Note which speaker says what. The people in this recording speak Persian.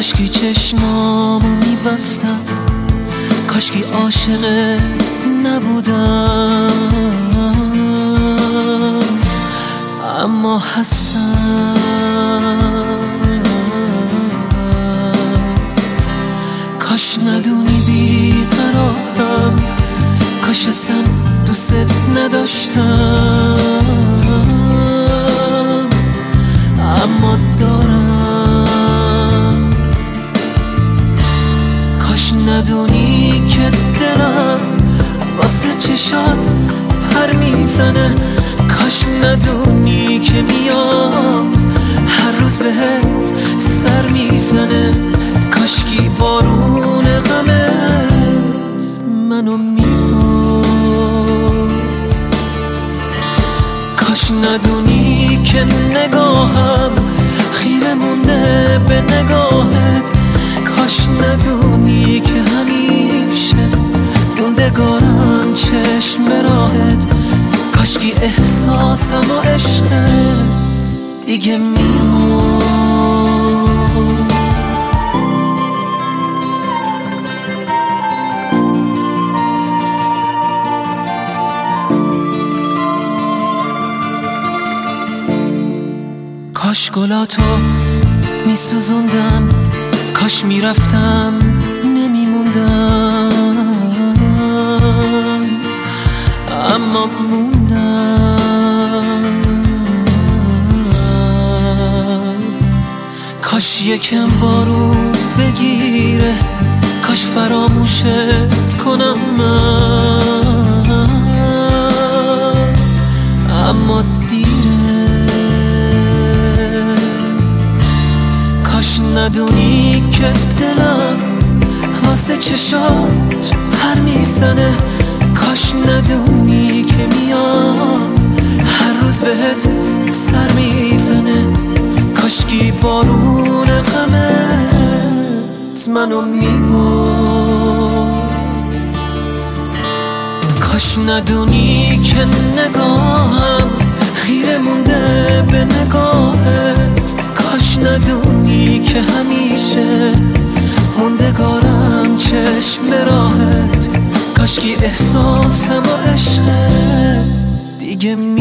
Speaker 1: کاشکی چشمامو میبستم، کاشکی عاشقت نبودم، اما هستم. کاش ندونی بیقرارم، کاش اصلا دوست نداشتم، اما دارم. کاش ندونی که دلم واسه چشات پر میزنه، کاش ندونی که میام هر روز بهت سر میزنه، کاشکی بارون غمت منو میبرد. کاش ندونی که نگاهم خیره مونده به نگاهت، کاش ندونی که همیشه موندگارم چشم راهت، کاشکی احساسم و عشقت دیگه میمون. کاش گلاتو میسوزوندم، کاش میرفتم نمیموندم، اما موندم. کاش یکم بارون بگیره، کاش فراموشت کنم من، اما کاش ندونی که دلم واسه چشات پر میزنه، کاش ندونی که میام هر روز بهت سر میزنه، کاشکی بارون غمت منو میبرد. کاش ندونی که نگاهم خیره مونده به نگاهت، کاش ندونی که همیشه موندگارم چشم راهت، کاشکی احساسم و عشقت دیگه